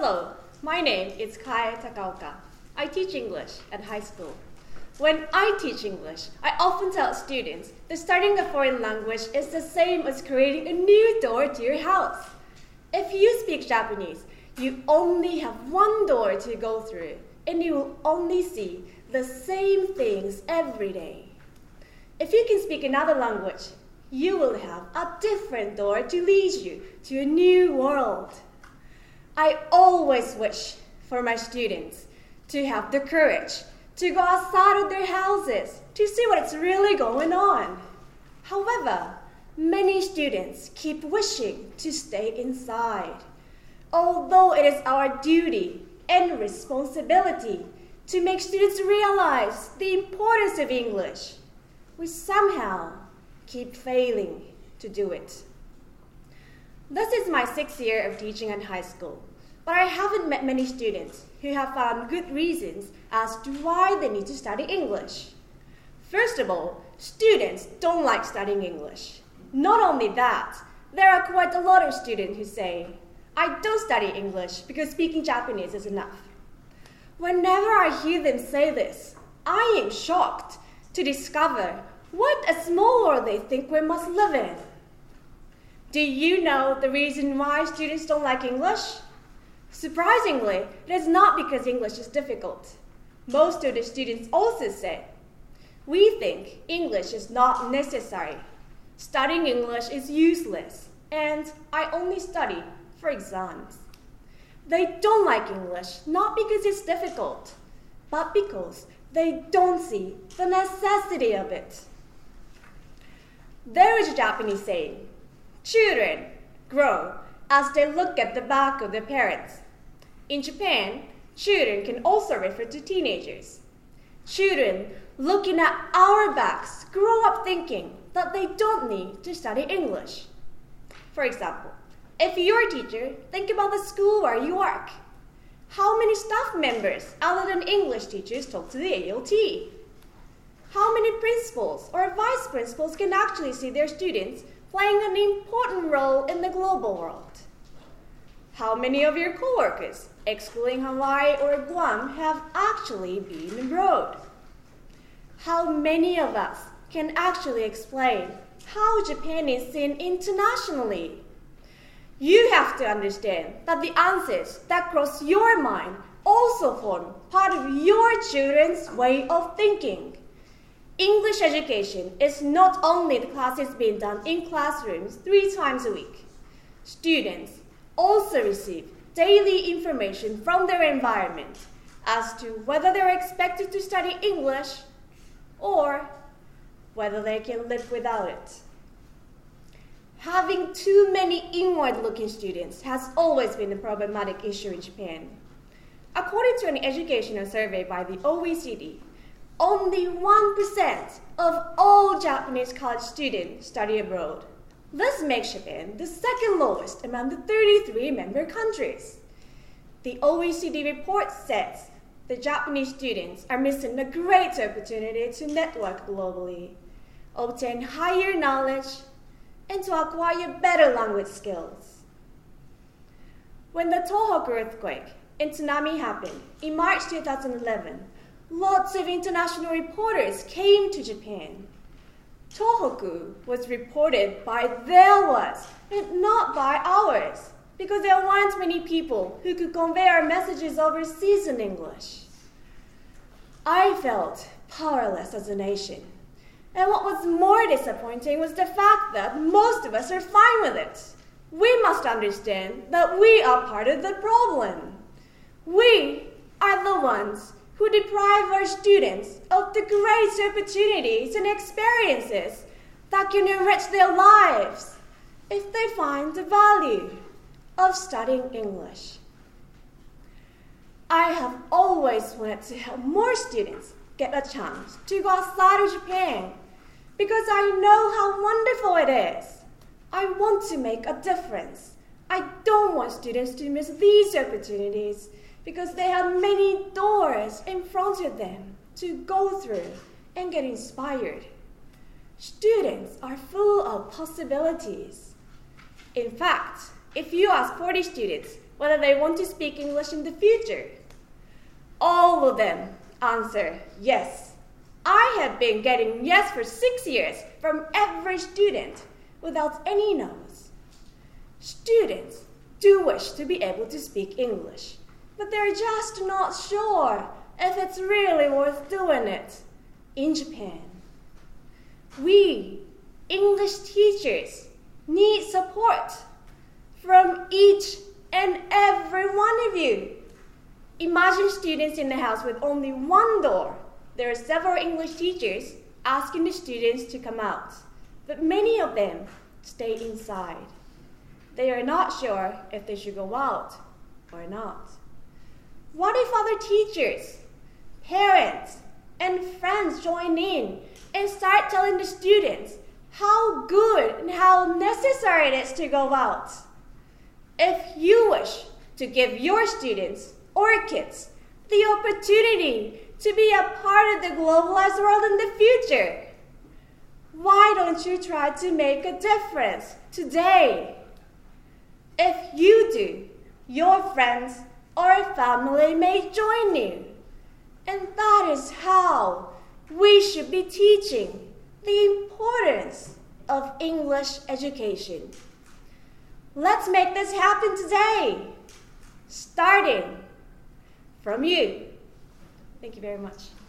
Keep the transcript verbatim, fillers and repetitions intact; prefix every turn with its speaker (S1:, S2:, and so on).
S1: Hello, my name is Kai Takaoka. I teach English at high school. When I teach English, I often tell students that studying a foreign language is the same as creating a new door to your house. If you speak Japanese, you only have one door to go through, and you will only see the same things every day. If you can speak another language, you will have a different door to lead you to a new world. I always wish for my students to have the courage to go outside of their houses to see what's really going on. However, many students keep wishing to stay inside. Although it is our duty and responsibility to make students realize the importance of English, we somehow keep failing to do it. This is my sixth year of teaching in high school, but I haven't met many students who have found good reasons as to why they need to study English. First of all, students don't like studying English. Not only that, there are quite a lot of students who say, I don't study English because speaking Japanese is enough. Whenever I hear them say this, I am shocked to discover what a small world they think we must live in. Do you know the reason why students don't like English? Surprisingly, it is not because English is difficult. Most of the students also say, we think English is not necessary. Studying English is useless, and I only study for exams. They don't like English not because it's difficult, but because they don't see the necessity of it. There is a Japanese saying, children grow as they look at the back of their parents. In Japan, children can also refer to teenagers. Children looking at our backs grow up thinking that they don't need to study English. For example, if you're a teacher, think about the school where you work. How many staff members other than English teachers talk to the A O T? How many principals or vice principals can actually see their students playing an important role in the global world? How many of your coworkers, excluding Hawaii or Guam, have actually been abroad? How many of us can actually explain how Japan is seen internationally? You have to understand that the answers that cross your mind also form part of your children's way of thinking. English education is not only the classes being done in classrooms three times a week. Students also receive daily information from their environment as to whether they're expected to study English or whether they can live without it. Having too many inward-looking students has always been a problematic issue in Japan. According to an educational survey by the O E C D, only one percent of all Japanese college students study abroad. This makes Japan the second lowest among the thirty-three member countries. The O E C D report says the Japanese students are missing a great opportunity to network globally, obtain higher knowledge, and to acquire better language skills. When the Tohoku earthquake and tsunami happened in March two thousand eleven, lots of international reporters came to Japan. Tohoku was reported by their words and not by ours, because there weren't many people who could convey our messages overseas in English. I felt powerless as a nation. And what was more disappointing was the fact that most of us are fine with it. We must understand that we are part of the problem. We are the ones who deprive our students of the great opportunities and experiences that can enrich their lives if they find the value of studying English. I have always wanted to help more students get a chance to go outside of Japan because I know how wonderful it is. I want to make a difference. I don't want students to miss these opportunities because they have many doors in front of them to go through and get inspired. Students are full of possibilities. In fact, if you ask forty students whether they want to speak English in the future. All of them answer yes. I have been getting yes for six years from every student without any no's. Students do wish to be able to speak English, but they're just not sure if it's really worth doing it in Japan. We, English teachers, need support from each and every one of you. Imagine students in a house with only one door. There are several English teachers asking the students to come out, but many of them stay inside. They are not sure if they should go out or not. What if other teachers, parents, and friends join in and start telling the students how good and how necessary it is to go out? If you wish to give your students or kids the opportunity to be a part of the globalized world in the future, why don't you try to make a difference today? If you do, your friends or family may join you. And that is how we should be teaching the importance of English education. Let's make this happen today, starting from you. Thank you very much.